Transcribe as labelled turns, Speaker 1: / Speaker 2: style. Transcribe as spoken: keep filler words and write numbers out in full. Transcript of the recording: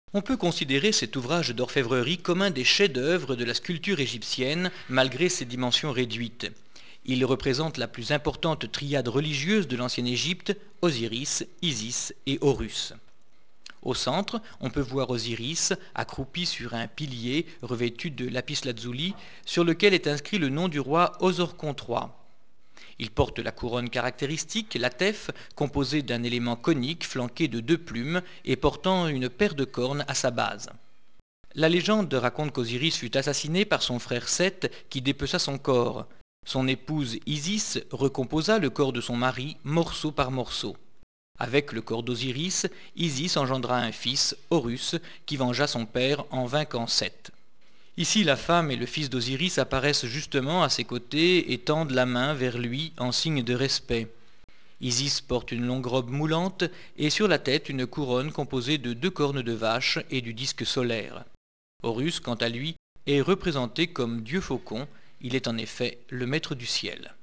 Speaker 1: On peut considérer cet ouvrage d'orfèvrerie comme un des chefs-d'œuvre de la sculpture égyptienne, malgré ses dimensions réduites. Il représente la plus importante triade religieuse de l'ancienne Égypte, Osiris, Isis et Horus. Au centre, on peut voir Osiris accroupi sur un pilier revêtu de lapis-lazuli sur lequel est inscrit le nom du roi Osorkon trois. Il porte la couronne caractéristique, la tef, composée d'un élément conique flanqué de deux plumes et portant une paire de cornes à sa base. La légende raconte qu'Osiris fut assassiné par son frère Seth qui dépeça son corps. Son épouse Isis recomposa le corps de son mari morceau par morceau. Avec le corps d'Osiris, Isis engendra un fils, Horus, qui vengea son père en vainquant Seth. Ici, la femme et le fils d'Osiris apparaissent justement à ses côtés et tendent la main vers lui en signe de respect. Isis porte une longue robe moulante et sur la tête une couronne composée de deux cornes de vache et du disque solaire. Horus, quant à lui, est représenté comme dieu faucon, il est en effet le maître du ciel.